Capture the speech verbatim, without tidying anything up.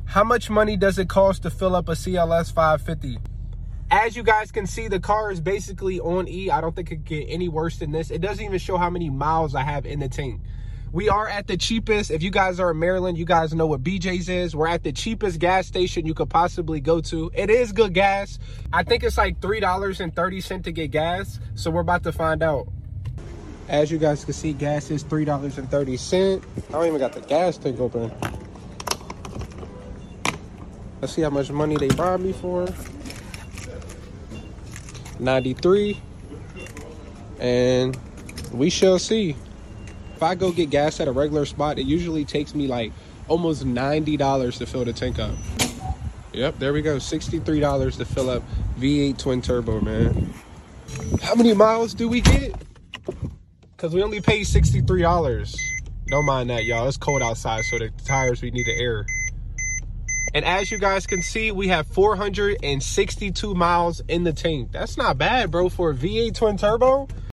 How much money does it cost to fill up a C L S five fifty? As you guys can see, the car is basically on E. I don't think it could get any worse than this. It doesn't even show how many miles I have in the tank. We are at the cheapest. If you guys are in Maryland, you guys know what B J's is. We're at the cheapest gas station you could possibly go to. It is good gas. I think it's like three dollars and thirty cents to get gas. So we're about to find out. As you guys can see, gas is three dollars and thirty cents. I don't even got the gas tank open. Let's see how much money they robbed me for. ninety-three. And we shall see. If I go get gas at a regular spot, it usually takes me like almost ninety dollars to fill the tank up. Yep, there we go. sixty-three dollars to fill up V eight twin turbo, man. How many miles do we get? Because we only paid sixty-three dollars. Don't mind that, y'all. It's cold outside, so the tires, we need the air. And as you guys can see, we have four hundred sixty-two miles in the tank. That's not bad, bro, for a V eight twin turbo.